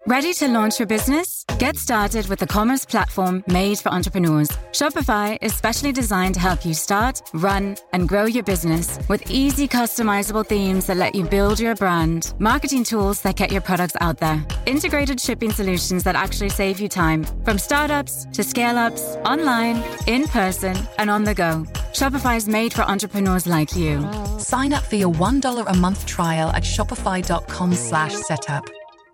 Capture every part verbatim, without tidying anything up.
Ready to launch your business? Get started with the commerce platform made for entrepreneurs. Shopify is specially designed to help you start, run, and grow your business with easy customizable themes that let you build your brand, marketing tools that get your products out there, integrated shipping solutions that actually save you time, from startups to scale-ups, online, in person, and on the go. Shopify is made for entrepreneurs like you. Sign up for your one dollar a month trial at shopify.com slash setup.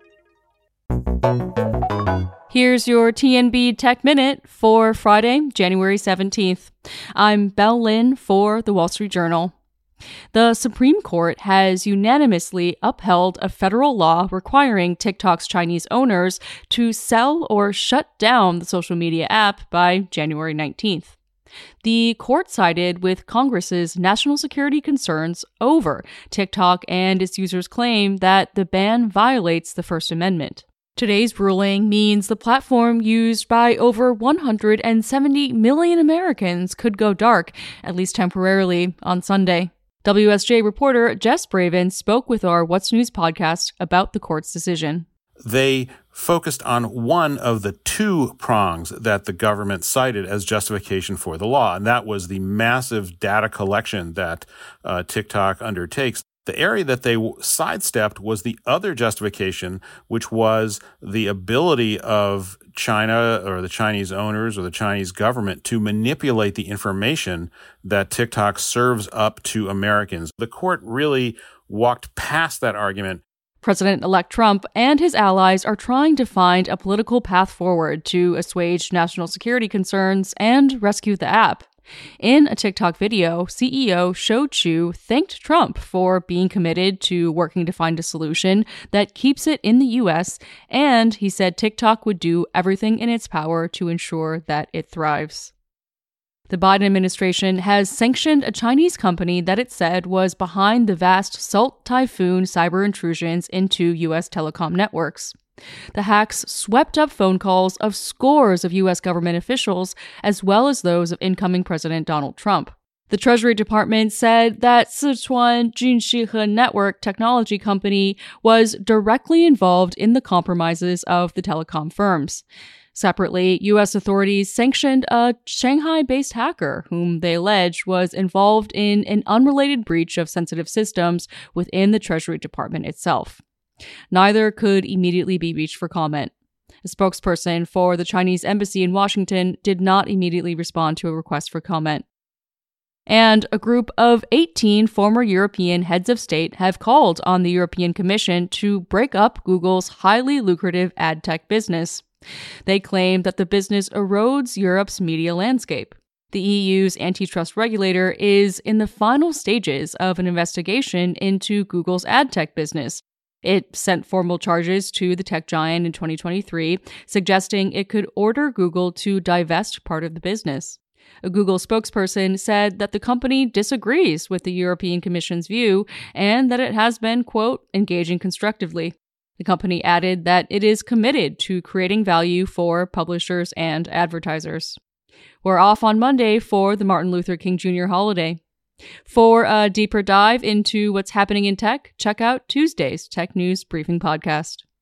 Here's your T N B Tech Minute for Friday, January seventeenth. I'm Belle Lynn for The Wall Street Journal. The Supreme Court has unanimously upheld a federal law requiring TikTok's Chinese owners to sell or shut down the social media app by January nineteenth. The court sided with Congress's national security concerns over TikTok and its users' claim that the ban violates the First Amendment. Today's ruling means the platform used by over one hundred seventy million Americans could go dark, at least temporarily, on Sunday. W S J reporter Jess Braven spoke with our What's News podcast about the court's decision. They focused on one of the two prongs that the government cited as justification for the law, and that was the massive data collection that uh, TikTok undertakes. The area that they sidestepped was the other justification, which was the ability of China or the Chinese owners or the Chinese government to manipulate the information that TikTok serves up to Americans. The court really walked past that argument. President-elect Trump and his allies are trying to find a political path forward to assuage national security concerns and rescue the app. In a TikTok video, C E O Shou Chew thanked Trump for being committed to working to find a solution that keeps it in the U S, and he said TikTok would do everything in its power to ensure that it thrives. The Biden administration has sanctioned a Chinese company that it said was behind the vast Salt Typhoon cyber intrusions into U S telecom networks. The hacks swept up phone calls of scores of U S government officials, as well as those of incoming President Donald Trump. The Treasury Department said that Sichuan Junxihe Network Technology Company was directly involved in the compromises of the telecom firms. Separately, U S authorities sanctioned a Shanghai-based hacker whom they allege was involved in an unrelated breach of sensitive systems within the Treasury Department itself. Neither could immediately be reached for comment. A spokesperson for the Chinese embassy in Washington did not immediately respond to a request for comment. And a group of eighteen former European heads of state have called on the European Commission to break up Google's highly lucrative ad tech business. They claim that the business erodes Europe's media landscape. The E U's antitrust regulator is in the final stages of an investigation into Google's ad tech business. It sent formal charges to the tech giant in twenty twenty-three, suggesting it could order Google to divest part of the business. A Google spokesperson said that the company disagrees with the European Commission's view and that it has been, quote, engaging constructively. The company added that it is committed to creating value for publishers and advertisers. We're off on Monday for the Martin Luther King Junior holiday. For a deeper dive into what's happening in tech, check out Tuesday's Tech News Briefing podcast.